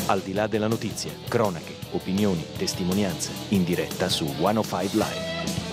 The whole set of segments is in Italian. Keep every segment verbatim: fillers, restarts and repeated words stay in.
Al di là della notizia, cronache, opinioni, testimonianze, in diretta su centocinque Live.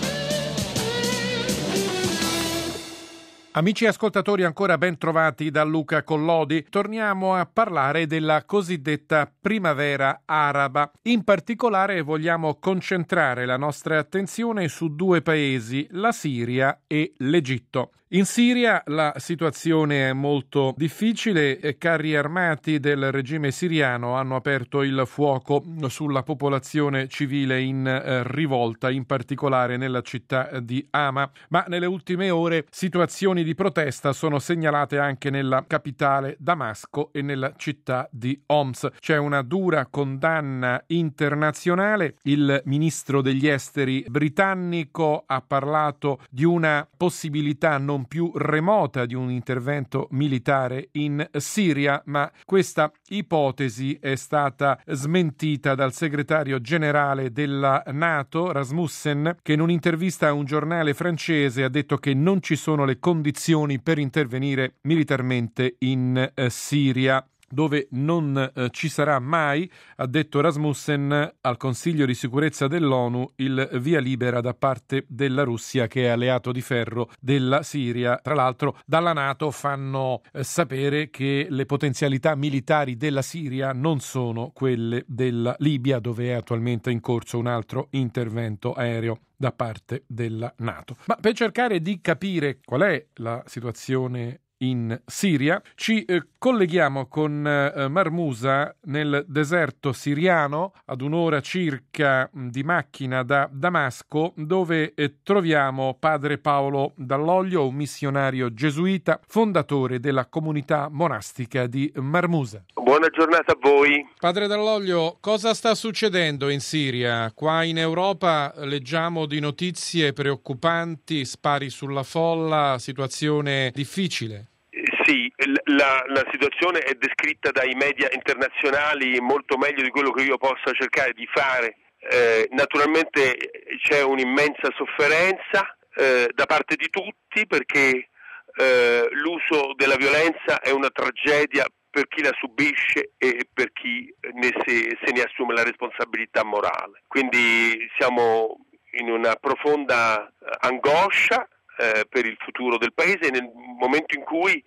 Amici ascoltatori, ancora ben trovati da Luca Collodi. Torniamo a parlare della cosiddetta primavera araba. In particolare vogliamo concentrare la nostra attenzione su due paesi, la Siria e l'Egitto. In Siria la situazione è molto difficile e carri armati del regime siriano hanno aperto il fuoco sulla popolazione civile in eh, rivolta, in particolare nella città di Hama. Ma nelle ultime ore situazioni di protesta sono segnalate anche nella capitale Damasco e nella città di Homs. C'è una dura condanna internazionale. Il ministro degli esteri britannico ha parlato di una possibilità non più remota di un intervento militare in Siria, ma questa ipotesi è stata smentita dal segretario generale della NATO, Rasmussen, che in un'intervista a un giornale francese ha detto che non ci sono le condizioni per intervenire militarmente in eh, Siria, dove non eh, ci sarà mai, ha detto Rasmussen al Consiglio di sicurezza dell'ONU, il via libera da parte della Russia, che è alleato di ferro della Siria. Tra l'altro dalla NATO fanno eh, sapere che le potenzialità militari della Siria non sono quelle della Libia, dove è attualmente in corso un altro intervento aereo da parte della NATO. Ma per cercare di capire qual è la situazione in Siria, ci eh, colleghiamo con eh, Marmusa nel deserto siriano, ad un'ora circa mh, di macchina da Damasco, dove eh, troviamo padre Paolo Dall'Oglio, un missionario gesuita, fondatore della comunità monastica di Marmusa. Buona giornata a voi. Padre Dall'Oglio, cosa sta succedendo in Siria? Qua in Europa leggiamo di notizie preoccupanti, spari sulla folla, situazione difficile. Sì, la, la situazione è descritta dai media internazionali molto meglio di quello che io possa cercare di fare. Eh, naturalmente c'è un'immensa sofferenza eh, da parte di tutti, perché eh, l'uso della violenza è una tragedia per chi la subisce e per chi ne se, se ne assume la responsabilità morale. Quindi siamo in una profonda angoscia eh, per il futuro del paese, nel momento in cui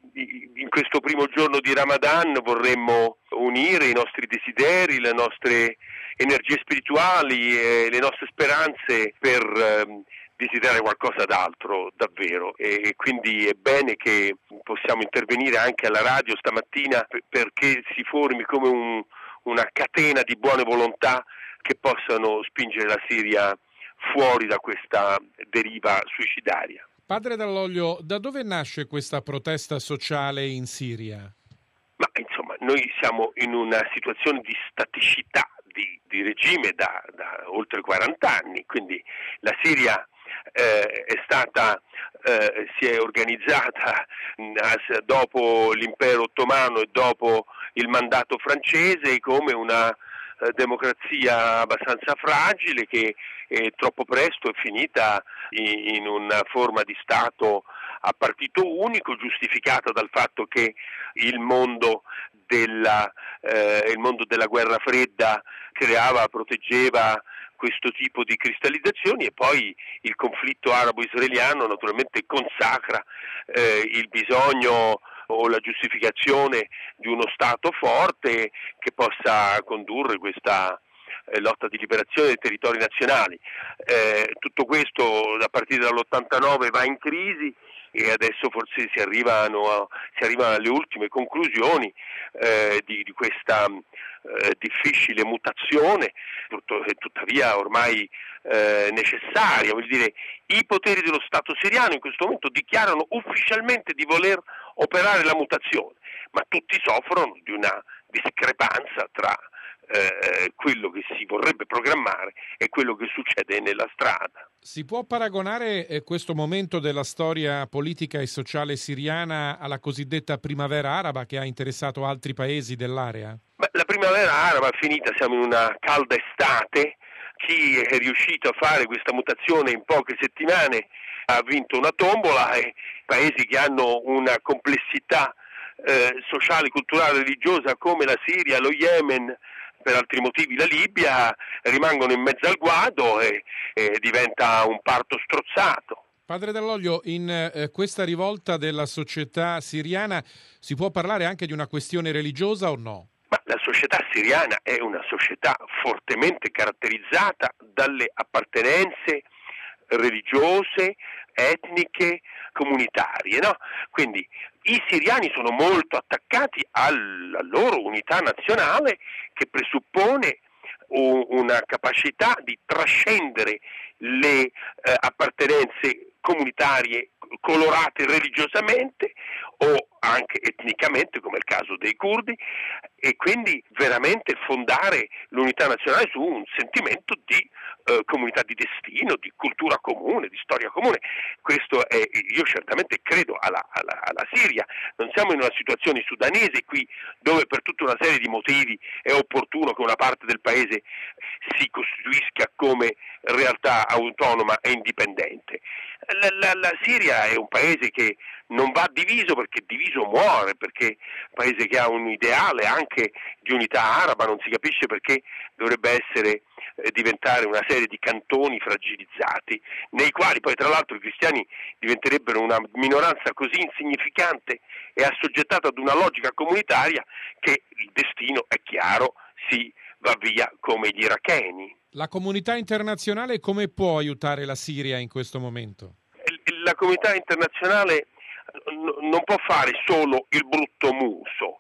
in questo primo giorno di Ramadan vorremmo unire i nostri desideri, le nostre energie spirituali e le nostre speranze per eh, desiderare qualcosa d'altro davvero, e quindi è bene che possiamo intervenire anche alla radio stamattina perché si formi come un, una catena di buone volontà che possano spingere la Siria fuori da questa deriva suicidaria. Padre Dall'Oglio, da dove nasce questa protesta sociale in Siria? Ma insomma, noi siamo in una situazione di staticità di, di regime da, da oltre quaranta anni, quindi la Siria eh, è stata, eh, si è organizzata mh, dopo l'impero ottomano e dopo il mandato francese come una eh, democrazia abbastanza fragile che eh, troppo presto è finita in, in una forma di Stato a partito unico, giustificata dal fatto che il mondo della, eh, il mondo della guerra fredda creava, proteggeva questo tipo di cristallizzazioni, e poi il conflitto arabo-israeliano naturalmente consacra eh, il bisogno o la giustificazione di uno Stato forte che possa condurre questa eh, lotta di liberazione dei territori nazionali. Eh, tutto questo a partire dall'ottantanove va in crisi e adesso forse si arrivano, a, si arrivano alle ultime conclusioni eh, di, di questa eh, difficile mutazione, tutto, tuttavia ormai eh, necessaria. Vuol dire, i poteri dello Stato siriano in questo momento dichiarano ufficialmente di voler operare la mutazione, ma tutti soffrono di una discrepanza tra eh, quello che si vorrebbe programmare e quello che succede nella strada. Si può paragonare eh, questo momento della storia politica e sociale siriana alla cosiddetta primavera araba che ha interessato altri paesi dell'area? Beh, la primavera araba è finita, siamo in una calda estate. Chi è riuscito a fare questa mutazione in poche settimane ha vinto una tombola, e paesi che hanno una complessità eh, sociale, culturale, religiosa come la Siria, lo Yemen, per altri motivi la Libia, rimangono in mezzo al guado e, e diventa un parto strozzato. Padre Dall'Oglio, in eh, questa rivolta della società siriana si può parlare anche di una questione religiosa o no? Ma la società siriana è una società fortemente caratterizzata dalle appartenenze religiose, etniche, comunitarie, no? Quindi i siriani sono molto attaccati alla loro unità nazionale, che presuppone una capacità di trascendere le eh, appartenenze comunitarie colorate religiosamente o anche etnicamente, come è il caso dei curdi, e quindi veramente fondare l'unità nazionale su un sentimento di eh, comunità di destino, di cultura comune, di storia comune. Questo è, io certamente credo alla, alla, alla Siria. Non siamo in una situazione sudanese qui, dove per tutta una serie di motivi è opportuno che una parte del paese si costituisca come realtà autonoma e indipendente. La, la, la Siria è un paese che non va diviso, perché diviso muore, perché è un paese che ha un ideale anche di unità araba, non si capisce perché dovrebbe essere eh, diventare una serie di cantoni fragilizzati, nei quali poi tra l'altro i cristiani diventerebbero una minoranza così insignificante e assoggettata ad una logica comunitaria che il destino, è chiaro, si va via come gli iracheni. La comunità internazionale come può aiutare la Siria in questo momento? La comunità internazionale non può fare solo il brutto muso.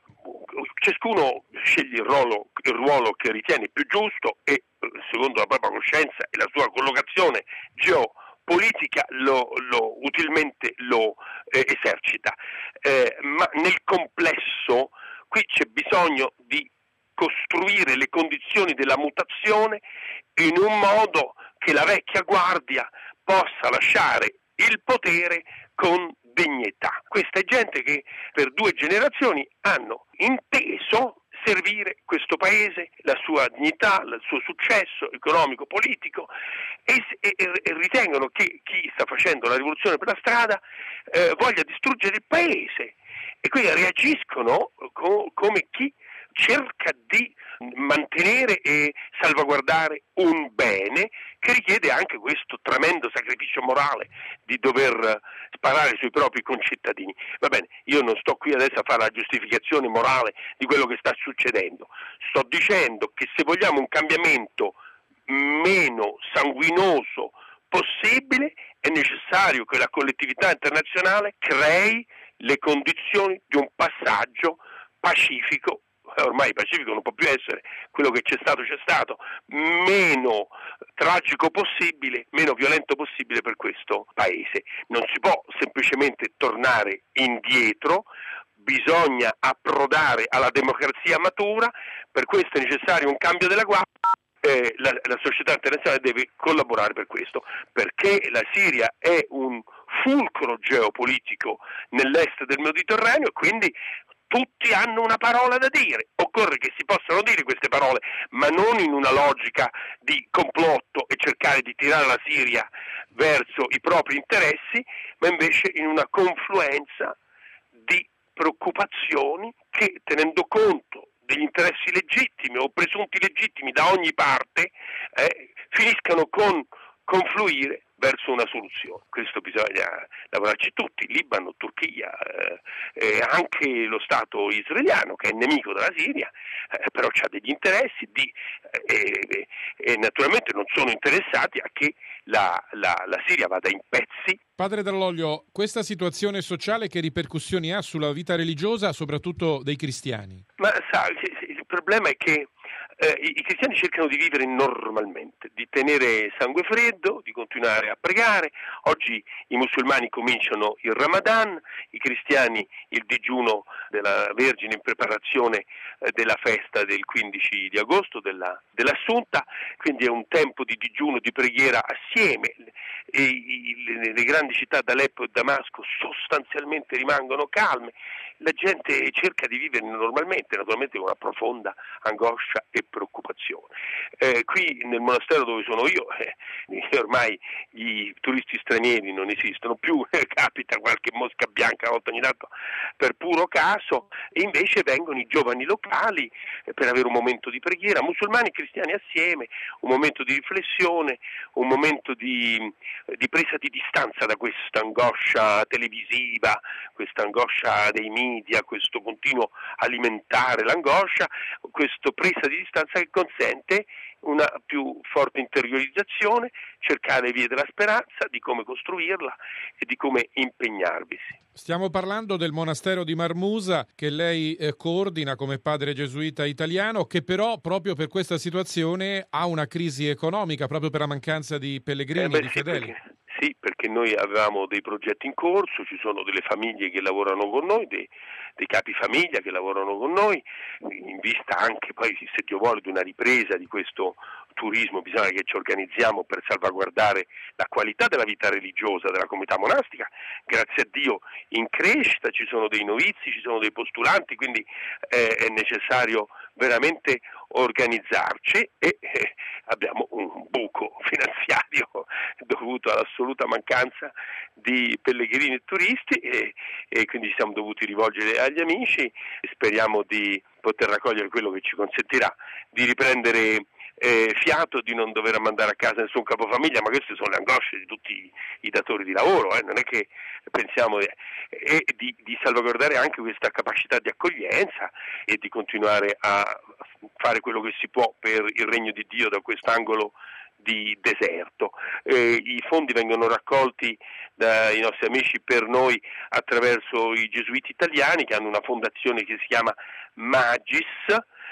Ciascuno sceglie il ruolo, il ruolo che ritiene più giusto e, secondo la propria coscienza e la sua collocazione geopolitica, lo, lo utilmente lo eh, esercita. Eh, ma nel complesso qui c'è bisogno di costruire le condizioni della mutazione in un modo che la vecchia guardia possa lasciare il potere con dignità. Questa è gente che per due generazioni hanno inteso servire questo paese, la sua dignità, il suo successo economico, politico, e, e, e ritengono che chi sta facendo la rivoluzione per la strada eh, voglia distruggere il paese, e quindi reagiscono co- come chi cerca di mantenere e salvaguardare un bene che richiede anche questo tremendo sacrificio morale di dover sparare sui propri concittadini. Va bene, io non sto qui adesso a fare la giustificazione morale di quello che sta succedendo, sto dicendo che se vogliamo un cambiamento meno sanguinoso possibile è necessario che la collettività internazionale crei le condizioni di un passaggio pacifico. Ormai pacifico non può più essere, quello che c'è stato c'è stato, meno tragico possibile, meno violento possibile per questo paese. Non si può semplicemente tornare indietro, bisogna approdare alla democrazia matura, per questo è necessario un cambio della guardia. Eh, la, la società internazionale deve collaborare per questo, perché la Siria è un fulcro geopolitico nell'est del Mediterraneo, e quindi tutti hanno una parola da dire. Occorre che si possano dire queste parole, ma non in una logica di complotto e cercare di tirare la Siria verso i propri interessi, ma invece in una confluenza di preoccupazioni che, tenendo conto degli interessi legittimi o presunti legittimi da ogni parte, eh, finiscano con confluire verso una soluzione. Questo bisogna lavorarci tutti, Libano, Turchia, eh, e anche lo Stato israeliano, che è nemico della Siria, eh, però ha degli interessi di, eh, e naturalmente non sono interessati a che la, la, la Siria vada in pezzi. Padre Dall'Oglio, questa situazione sociale che ripercussioni ha sulla vita religiosa, soprattutto dei cristiani? Ma sa, il problema è che Eh, i, i cristiani cercano di vivere normalmente, di tenere sangue freddo, di continuare a pregare. Oggi i musulmani cominciano il Ramadan, i cristiani il digiuno della Vergine in preparazione eh, della festa del quindici di agosto, della, dell'Assunta, quindi è un tempo di digiuno, di preghiera assieme. E, i, le, le grandi città d'Aleppo e Damasco sostanzialmente rimangono calme. La gente cerca di vivere normalmente, naturalmente con una profonda angoscia e e preoccupazione. Eh, qui nel monastero dove sono io eh, ormai i turisti stranieri non esistono più, eh, capita qualche mosca bianca una volta ogni tanto per puro caso, e invece vengono i giovani locali eh, per avere un momento di preghiera, musulmani e cristiani assieme, un momento di riflessione, un momento di, di presa di distanza da questa angoscia televisiva, questa angoscia dei media, questo continuo alimentare l'angoscia, questa presa di distanza che consente una più forte interiorizzazione, cercare vie della speranza, di come costruirla e di come impegnarvisi. Stiamo parlando del monastero di Marmusa che lei eh, coordina come padre gesuita italiano, che però proprio per questa situazione ha una crisi economica, proprio per la mancanza di pellegrini, eh beh, di sì, fedeli. Perché, sì, perché noi avevamo dei progetti in corso, ci sono delle famiglie che lavorano con noi, dei, dei capi famiglia che lavorano con noi, in vista anche poi, se Dio vuole, di una ripresa di questo turismo. Bisogna che ci organizziamo per salvaguardare la qualità della vita religiosa della comunità monastica, grazie a Dio in crescita, ci sono dei novizi, ci sono dei postulanti, quindi eh, è necessario veramente organizzarci e eh, abbiamo un buco finanziario dovuto all'assoluta mancanza di pellegrini e turisti e, e quindi ci siamo dovuti rivolgere agli amici e speriamo di poter raccogliere quello che ci consentirà di riprendere Eh, fiato, di non dover mandare a casa nessun capofamiglia, ma queste sono le angosce di tutti i, i datori di lavoro, eh, non è che pensiamo eh, e di, di salvaguardare anche questa capacità di accoglienza e di continuare a fare quello che si può per il regno di Dio da quest'angolo di deserto. Eh, I fondi vengono raccolti dai nostri amici per noi attraverso i gesuiti italiani che hanno una fondazione che si chiama Magis,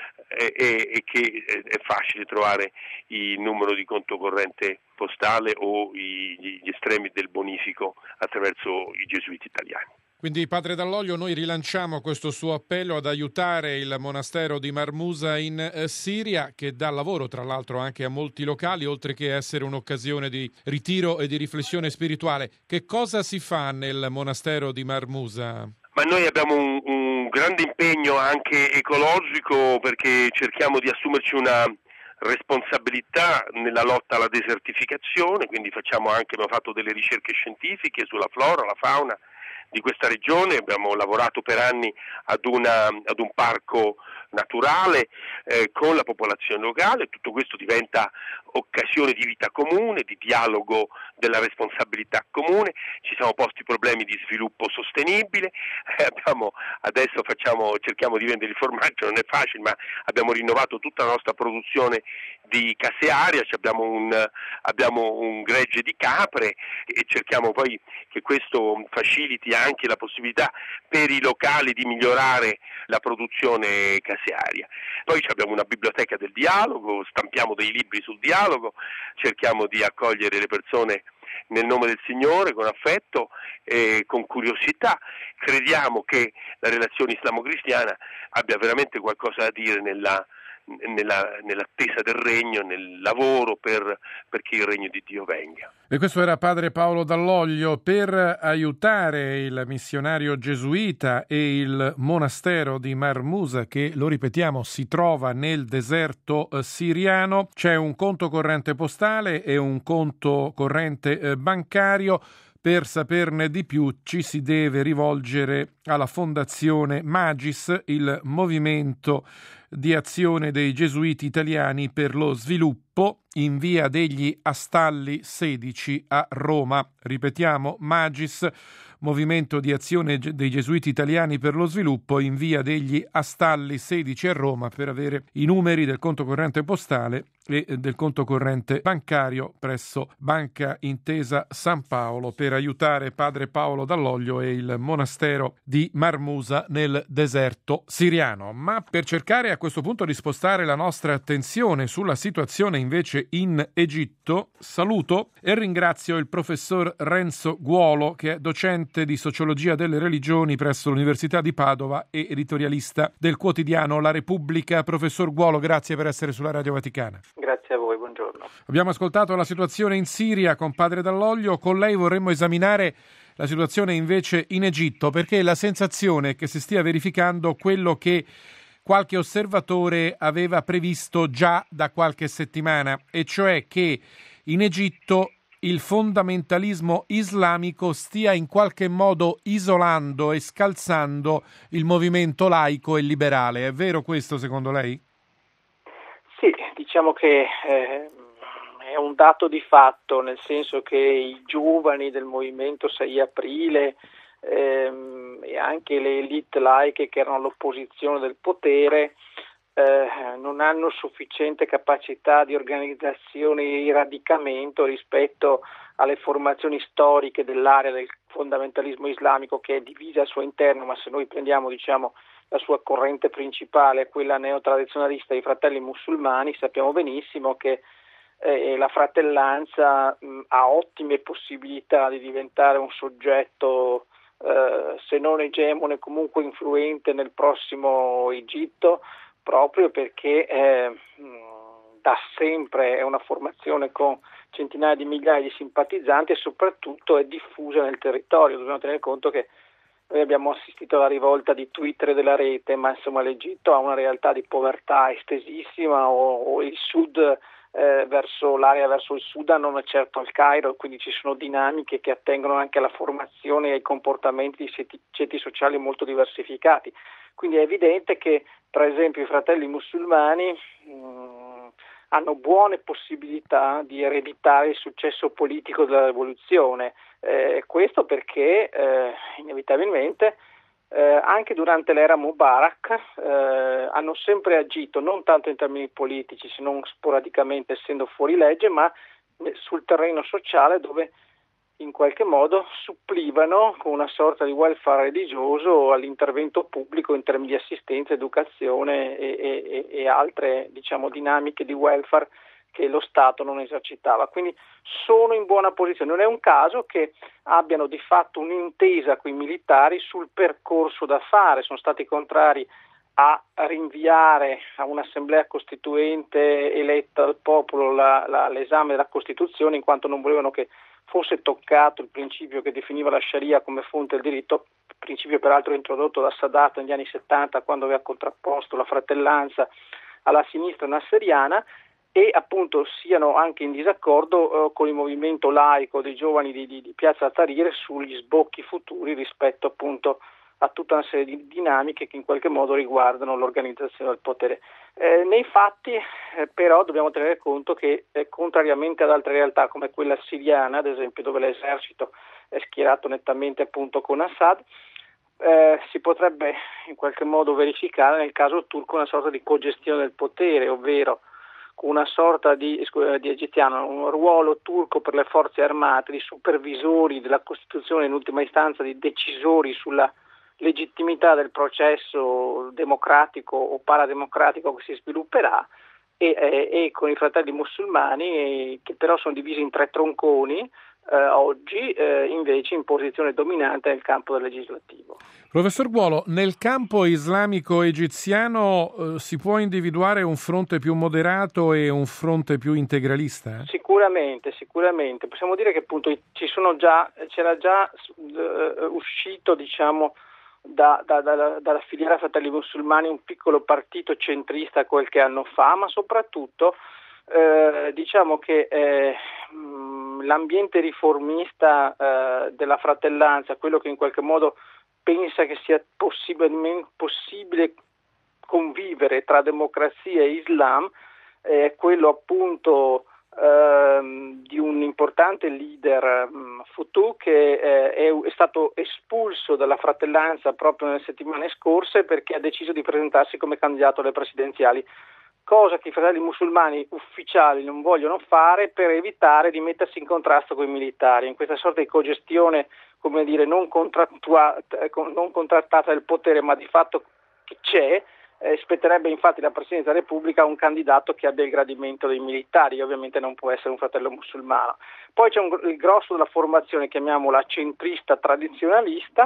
E, e che è facile trovare il numero di conto corrente postale o i, gli estremi del bonifico attraverso i gesuiti italiani. Quindi, padre Dall'Oglio, noi rilanciamo questo suo appello ad aiutare il monastero di Marmusa in eh, Siria, che dà lavoro tra l'altro anche a molti locali, oltre che essere un'occasione di ritiro e di riflessione spirituale. Che cosa si fa nel monastero di Marmusa? Ma noi abbiamo un, un grande impegno anche ecologico, perché cerchiamo di assumerci una responsabilità nella lotta alla desertificazione, quindi facciamo anche, abbiamo fatto delle ricerche scientifiche sulla flora, la fauna di questa regione, abbiamo lavorato per anni ad, una, ad un parco naturale eh, con la popolazione locale. Tutto questo diventa occasione di vita comune, di dialogo della responsabilità comune. Ci siamo posti problemi di sviluppo sostenibile, eh, abbiamo, adesso facciamo, cerchiamo di vendere il formaggio, non è facile, ma abbiamo rinnovato tutta la nostra produzione di casearia, abbiamo un, abbiamo un gregge di capre e cerchiamo poi che questo faciliti anche la possibilità per i locali di migliorare la produzione casearia. Poi abbiamo una biblioteca del dialogo, stampiamo dei libri sul dialogo, cerchiamo di accogliere le persone nel nome del Signore con affetto e con curiosità. Crediamo che la relazione islamo-cristiana abbia veramente qualcosa da dire nella Nella, nell'attesa del regno, nel lavoro per, perché il regno di Dio venga. E questo era padre Paolo Dall'Oglio. Per aiutare il missionario gesuita e il monastero di Marmusa, che, lo ripetiamo, si trova nel deserto eh, siriano, c'è un conto corrente postale e un conto corrente eh, bancario. Per saperne di più ci si deve rivolgere alla Fondazione Magis, il movimento di azione dei Gesuiti Italiani per lo sviluppo, in via degli Astalli sedici a Roma. Ripetiamo, Magis, movimento di azione dei Gesuiti Italiani per lo sviluppo, in via degli Astalli sedici a Roma, per avere i numeri del conto corrente postale e del conto corrente bancario presso Banca Intesa San Paolo, per aiutare padre Paolo Dall'Oglio e il monastero di Marmusa nel deserto siriano. Ma per cercare a questo punto di spostare la nostra attenzione sulla situazione invece in Egitto, saluto e ringrazio il professor Renzo Guolo, che è docente di sociologia delle religioni presso l'Università di Padova e editorialista del quotidiano La Repubblica. Professor Guolo, grazie per essere sulla Radio Vaticana. Grazie a voi, buongiorno. Abbiamo ascoltato la situazione in Siria con padre Dall'Oglio, con lei vorremmo esaminare la situazione invece in Egitto, perché la sensazione è che si stia verificando quello che qualche osservatore aveva previsto già da qualche settimana, e cioè che in Egitto il fondamentalismo islamico stia in qualche modo isolando e scalzando il movimento laico e liberale. È vero questo secondo lei? Sì, diciamo che eh, è un dato di fatto, nel senso che i giovani del movimento sei aprile ehm, e anche le elite laiche che erano all'opposizione del potere eh, non hanno sufficiente capacità di organizzazione e di radicamento rispetto alle formazioni storiche dell'area del fondamentalismo islamico, che è divisa al suo interno, ma se noi prendiamo diciamo la sua corrente principale, quella neotradizionalista dei Fratelli Musulmani, sappiamo benissimo che eh, la fratellanza mh, ha ottime possibilità di diventare un soggetto eh, se non egemone comunque influente nel prossimo Egitto, proprio perché eh, mh, da sempre è una formazione con centinaia di migliaia di simpatizzanti e soprattutto è diffusa nel territorio. Dobbiamo tenere conto che noi abbiamo assistito alla rivolta di Twitter e della rete, ma insomma l'Egitto ha una realtà di povertà estesissima, o, o il sud eh, verso l'area verso il Sudan non è certo al Cairo, quindi ci sono dinamiche che attengono anche alla formazione e ai comportamenti di ceti, ceti sociali molto diversificati. Quindi è evidente che per esempio i Fratelli Musulmani mh, hanno buone possibilità di ereditare il successo politico della rivoluzione. Eh, questo perché eh, inevitabilmente eh, anche durante l'era Mubarak eh, hanno sempre agito non tanto in termini politici, se non sporadicamente essendo fuori legge, ma sul terreno sociale, dove in qualche modo supplivano con una sorta di welfare religioso all'intervento pubblico in termini di assistenza, educazione e, e, e altre diciamo dinamiche di welfare che lo Stato non esercitava. Quindi sono in buona posizione. Non è un caso che abbiano di fatto un'intesa con i militari sul percorso da fare, sono stati contrari a rinviare a un'assemblea costituente eletta dal popolo la, la, l'esame della Costituzione, in quanto non volevano che fosse toccato il principio che definiva la Sharia come fonte del diritto, principio peraltro introdotto da Sadat negli anni settanta, quando aveva contrapposto la fratellanza alla sinistra nasseriana, e appunto siano anche in disaccordo eh, con il movimento laico dei giovani di, di, di Piazza Tahrir sugli sbocchi futuri rispetto appunto a tutta una serie di dinamiche che in qualche modo riguardano l'organizzazione del potere. Eh, nei fatti eh, però dobbiamo tenere conto che eh, contrariamente ad altre realtà come quella siriana, ad esempio, dove l'esercito è schierato nettamente appunto con Assad, eh, si potrebbe in qualche modo verificare nel caso turco una sorta di cogestione del potere, ovvero una sorta di, di egiziano, un ruolo turco per le forze armate, di supervisori della Costituzione, in ultima istanza di decisori sulla legittimità del processo democratico o parademocratico che si svilupperà, e, e, e con i Fratelli Musulmani eh, che però sono divisi in tre tronconi eh, oggi eh, invece in posizione dominante nel campo del legislativo. Professor Buolo, nel campo islamico egiziano eh, si può individuare un fronte più moderato e un fronte più integralista? Sicuramente, sicuramente. Possiamo dire che appunto ci sono già, c'era già uh, uscito diciamo Da, da, da, dalla filiera Fratelli Musulmani un piccolo partito centrista qualche anno fa, ma soprattutto eh, diciamo che eh, mh, l'ambiente riformista eh, della fratellanza, quello che in qualche modo pensa che sia possibile, possibile convivere tra democrazia e Islam, è eh, quello appunto Uh, di un importante leader um, Futu che eh, è, è stato espulso dalla fratellanza proprio nelle settimane scorse perché ha deciso di presentarsi come candidato alle presidenziali, cosa che i Fratelli Musulmani ufficiali non vogliono fare per evitare di mettersi in contrasto con i militari, in questa sorta di cogestione, come dire, non, contrattua- non contrattata del potere, ma di fatto che c'è. Eh, spetterebbe infatti la Presidenza della Repubblica a un candidato che abbia il gradimento dei militari, ovviamente non può essere un fratello musulmano. Poi c'è un, il grosso della formazione, chiamiamola centrista tradizionalista,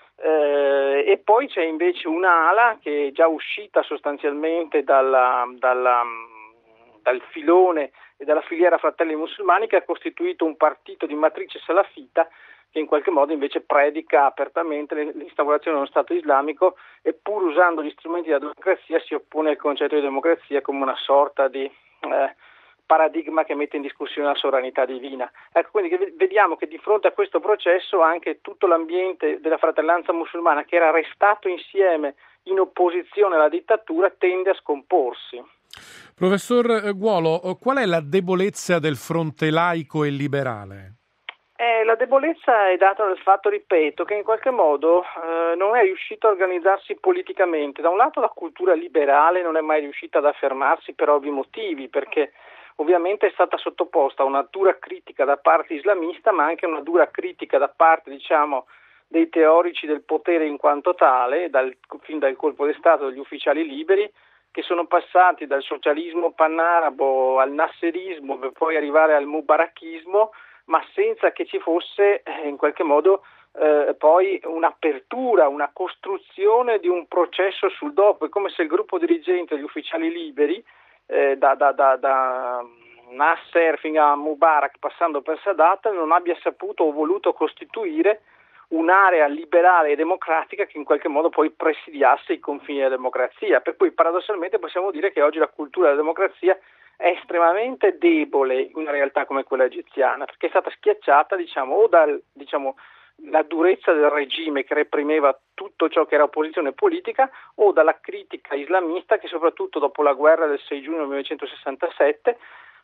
eh, e poi c'è invece un'ala che è già uscita sostanzialmente dalla, dalla, dal filone e dalla filiera Fratelli Musulmani, che ha costituito un partito di matrice salafita che in qualche modo invece predica apertamente l'instaurazione dello Stato islamico e pur usando gli strumenti della democrazia si oppone al concetto di democrazia come una sorta di eh, paradigma che mette in discussione la sovranità divina. Ecco, quindi vediamo che di fronte a questo processo anche tutto l'ambiente della fratellanza musulmana, che era restato insieme in opposizione alla dittatura, tende a scomporsi. Professor Guolo, qual è la debolezza del fronte laico e liberale? Eh, la debolezza è data dal fatto, ripeto, che in qualche modo eh, non è riuscito a organizzarsi politicamente. Da un lato la cultura liberale non è mai riuscita ad affermarsi per ovvi motivi, perché ovviamente è stata sottoposta a una dura critica da parte islamista, ma anche una dura critica da parte, diciamo, dei teorici del potere in quanto tale, dal, fin dal colpo di Stato degli ufficiali liberi, che sono passati dal socialismo panarabo al nasserismo per poi arrivare al mubarakismo, ma senza che ci fosse eh, in qualche modo eh, poi un'apertura, una costruzione di un processo sul dopo. È come se il gruppo dirigente degli ufficiali liberi, eh, da, da, da, da Nasser fino a Mubarak passando per Sadat, non abbia saputo o voluto costituire un'area liberale e democratica che in qualche modo poi presidiasse i confini della democrazia, per cui paradossalmente possiamo dire che oggi la cultura della democrazia è estremamente debole in una realtà come quella egiziana, perché è stata schiacciata, diciamo, o dal, diciamo, la durezza del regime che reprimeva tutto ciò che era opposizione politica, o dalla critica islamista che soprattutto dopo la guerra del sei giugno millenovecentosessantasette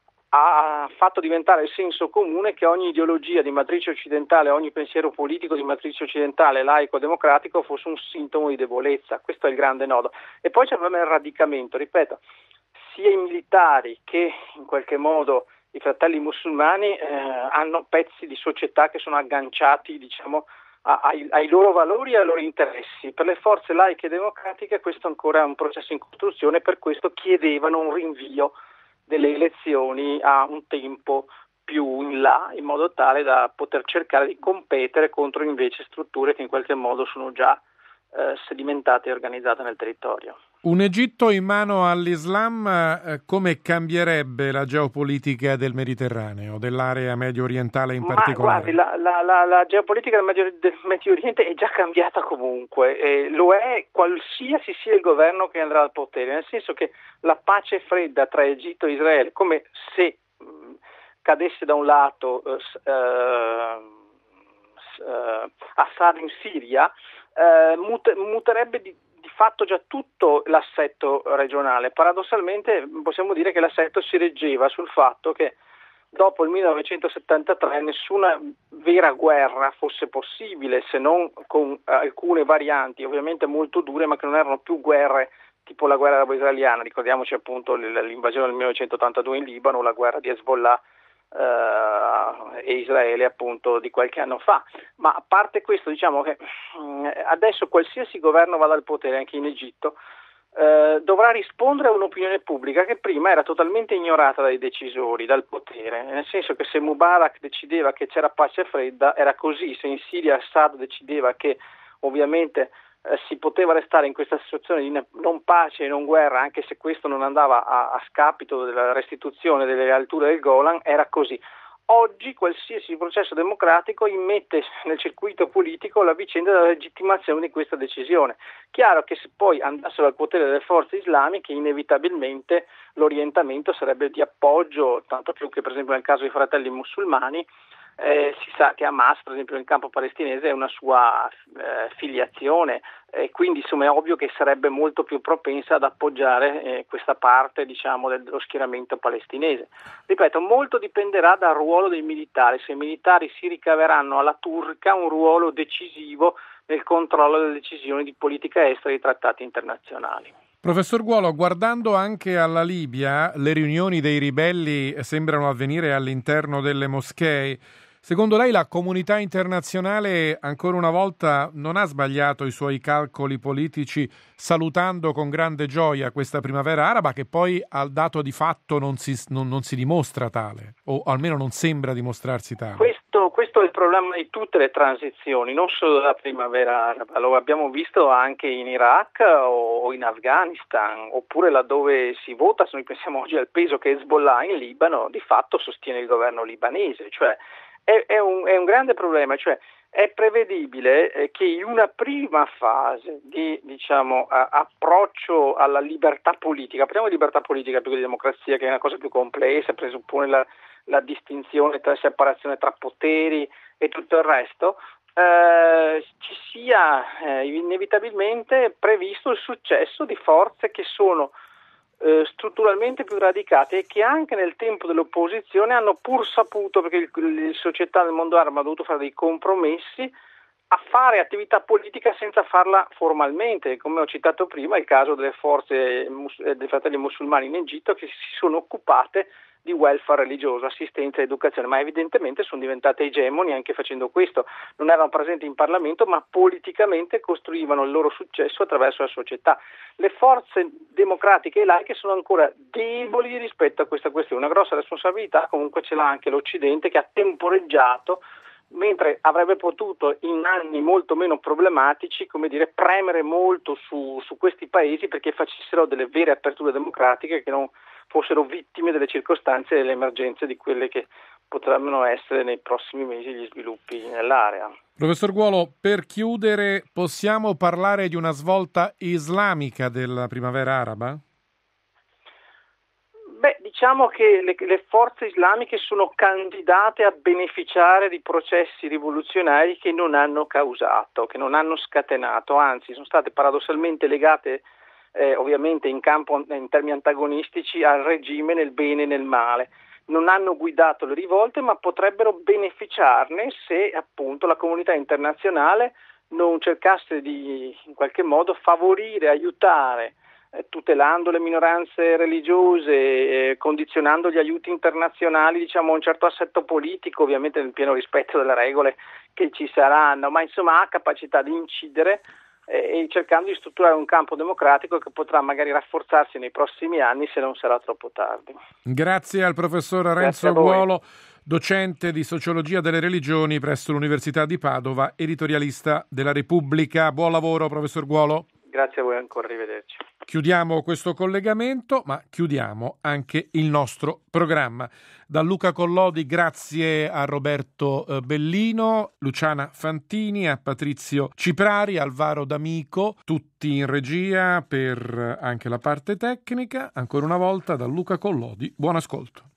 ha fatto diventare il senso comune che ogni ideologia di matrice occidentale, ogni pensiero politico di matrice occidentale, laico e democratico fosse un sintomo di debolezza. Questo è il grande nodo. E poi c'è il problema del radicamento, ripeto, sia i militari che in qualche modo i fratelli musulmani eh, hanno pezzi di società che sono agganciati, diciamo, a, ai, ai loro valori e ai loro interessi. Per le forze laiche e democratiche questo ancora è un processo in costruzione, per questo chiedevano un rinvio delle elezioni a un tempo più in là, in modo tale da poter cercare di competere contro invece strutture che in qualche modo sono già eh, sedimentate e organizzate nel territorio. Un Egitto in mano all'Islam, eh, come cambierebbe la geopolitica del Mediterraneo, dell'area medio orientale in Ma particolare? guardi, la, la, la, la geopolitica del Medio, del Medio Oriente è già cambiata comunque, e lo è qualsiasi sia il governo che andrà al potere, nel senso che la pace fredda tra Egitto e Israele, come se mh, cadesse da un lato uh, uh, uh, Assad in Siria, uh, mut- muterebbe di di fatto già tutto l'assetto regionale. Paradossalmente possiamo dire che l'assetto si reggeva sul fatto che dopo il millenovecentosettantatré nessuna vera guerra fosse possibile, se non con alcune varianti ovviamente molto dure, ma che non erano più guerre tipo la guerra arabo-israeliana. Ricordiamoci appunto l'invasione del millenovecentottantadue in Libano, la guerra di Hezbollah Uh, e Israele appunto di qualche anno fa. Ma a parte questo, diciamo che mh, adesso qualsiasi governo vada al potere anche in Egitto uh, dovrà rispondere a un'opinione pubblica che prima era totalmente ignorata dai decisori, dal potere, nel senso che se Mubarak decideva che c'era pace fredda era così, se in Siria Assad decideva che ovviamente Eh, si poteva restare in questa situazione di non pace e non guerra, anche se questo non andava a, a scapito della restituzione delle alture del Golan, era così. Oggi qualsiasi processo democratico immette nel circuito politico la vicenda della legittimazione di questa decisione. Chiaro che se poi andassero al potere delle forze islamiche, inevitabilmente l'orientamento sarebbe di appoggio, tanto più che per esempio nel caso dei fratelli musulmani, Eh, si sa che Hamas, per esempio nel campo palestinese, è una sua eh, filiazione e eh, quindi insomma è ovvio che sarebbe molto più propensa ad appoggiare eh, questa parte, diciamo, dello schieramento palestinese. Ripeto, molto dipenderà dal ruolo dei militari, se i militari si ricaveranno alla turca un ruolo decisivo nel controllo delle decisioni di politica estera e di trattati internazionali. Professor Guolo, guardando anche alla Libia, le riunioni dei ribelli sembrano avvenire all'interno delle moschee. Secondo lei la comunità internazionale ancora una volta non ha sbagliato i suoi calcoli politici salutando con grande gioia questa primavera araba che poi al dato di fatto non si, non, non si dimostra tale, o almeno non sembra dimostrarsi tale? Questo, questo è il problema di tutte le transizioni, non solo della primavera araba, lo abbiamo visto anche in Iraq o in Afghanistan, oppure laddove si vota, se noi pensiamo oggi al peso che Hezbollah in Libano di fatto sostiene il governo libanese, cioè È, è, un, è un grande problema, cioè È prevedibile eh, che in una prima fase di diciamo, a, approccio alla libertà politica, parliamo di libertà politica più che di democrazia, che è una cosa più complessa, presuppone la, la distinzione tra separazione tra poteri e tutto il resto, eh, ci sia eh, inevitabilmente previsto il successo di forze che sono Eh, strutturalmente più radicate e che anche nel tempo dell'opposizione hanno pur saputo, perché le società del mondo arabo hanno dovuto fare dei compromessi, a fare attività politica senza farla formalmente, come ho citato prima il caso delle forze mus- dei fratelli musulmani in Egitto che si sono occupate di welfare religioso, assistenza e educazione, ma evidentemente sono diventate egemoni anche facendo questo, non erano presenti in Parlamento ma politicamente costruivano il loro successo attraverso la società. Le forze democratiche e laiche sono ancora deboli rispetto a questa questione, una grossa responsabilità comunque ce l'ha anche l'Occidente che ha temporeggiato, mentre avrebbe potuto in anni molto meno problematici, come dire, premere molto su, su questi paesi perché facessero delle vere aperture democratiche che non fossero vittime delle circostanze e delle emergenze di quelle che potrebbero essere nei prossimi mesi gli sviluppi nell'area. Professor Guolo, per chiudere, possiamo parlare di una svolta islamica della primavera araba? Beh, diciamo che le, le forze islamiche sono candidate a beneficiare di processi rivoluzionari che non hanno causato, che non hanno scatenato, anzi sono state paradossalmente legate eh, ovviamente in campo in termini antagonistici al regime nel bene e nel male. Non hanno guidato le rivolte ma potrebbero beneficiarne se appunto la comunità internazionale non cercasse di in qualche modo favorire, aiutare, eh, tutelando le minoranze religiose, eh, condizionando gli aiuti internazionali diciamo a un certo assetto politico, ovviamente nel pieno rispetto delle regole che ci saranno, ma insomma ha capacità di incidere e cercando di strutturare un campo democratico che potrà magari rafforzarsi nei prossimi anni se non sarà troppo tardi. Grazie al professor Renzo Guolo, docente di sociologia delle religioni presso l'Università di Padova, editorialista della Repubblica. Buon lavoro, professor Guolo. Grazie a voi ancora, arrivederci. Chiudiamo questo collegamento, ma chiudiamo anche il nostro programma. Da Luca Collodi grazie a Roberto Bellino, Luciana Fantini, a Patrizio Ciprari, Alvaro D'Amico, tutti in regia per anche la parte tecnica. Ancora una volta da Luca Collodi, buon ascolto.